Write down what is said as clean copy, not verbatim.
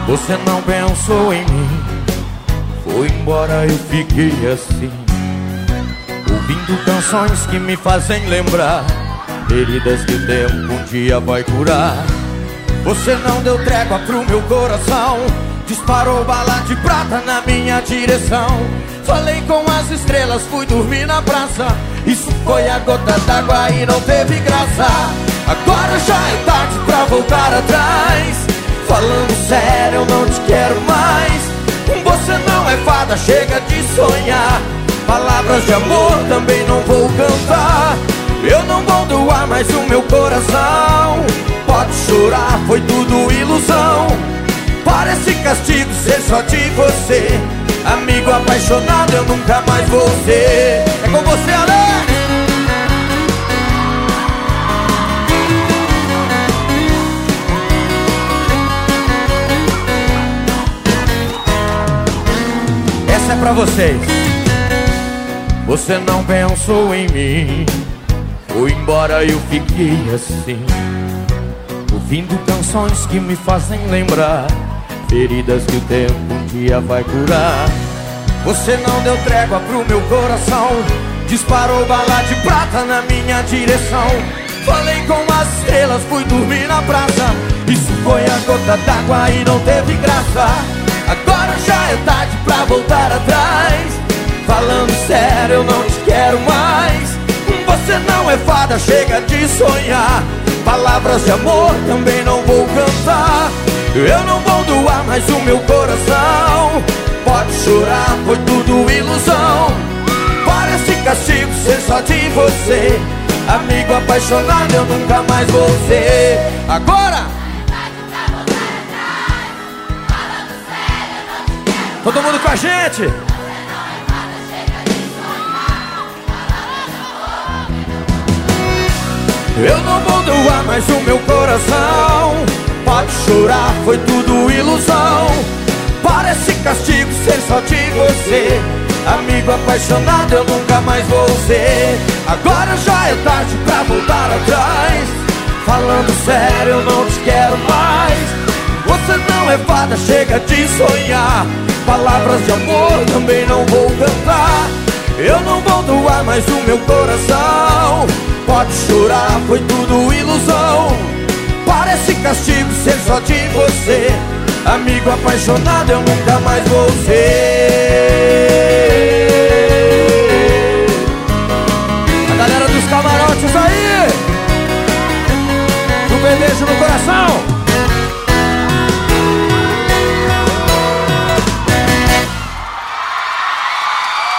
Você não pensou em mim, foi embora, eu fiquei assim, ouvindo canções que me fazem lembrar feridas que o tempo um dia vai curar. Você não deu trégua pro meu coração, disparou bala de prata na minha direção. Falei com as estrelas, fui dormir na praça. Isso foi a gota d'água e não teve graça. Agora já é tarde pra voltar atrás. Falando sério, eu não te quero mais. Você não é fada, chega de sonhar. Palavras de amor também não vou cantar. Eu não vou doar mais o meu coração. Pode chorar, foi tudo ilusão. Parece castigo ser só de você. Amigo apaixonado, eu nunca mais vou ser. É com você, Alex! Essa é pra vocês. Você não pensou em mim, foi embora, eu fiquei assim, ouvindo canções que me fazem lembrar feridas que o tempo um dia vai curar. Você não deu trégua pro meu coração, disparou bala de prata na minha direção. Falei com as estrelas, fui dormir na praça. Isso foi a gota d'água e não teve graça. Agora já é tarde pra voltar atrás. Falando sério, eu não te quero mais. Você não é fada, chega de sonhar. Palavras de amor também não vou cantar. Eu não vou doar mais o meu coração. Pode chorar, foi tudo ilusão. Parece castigo ser só de você. Amigo apaixonado, eu nunca mais vou ser. Agora! Todo mundo com a gente! Eu não vou doar mais o meu coração. Pode chorar, foi tudo ilusão. Parece castigo ser só de você. Amigo apaixonado, eu nunca mais vou ser. Agora já é tarde pra voltar atrás. Falando sério, eu não te quero mais. Você não é fada, chega de sonhar. Palavras de amor também não vou cantar. Eu não vou doar mais o meu coração. Pode chorar, foi tudo ilusão. Parece castigo ser só de você. Amigo apaixonado, eu nunca mais vou ser.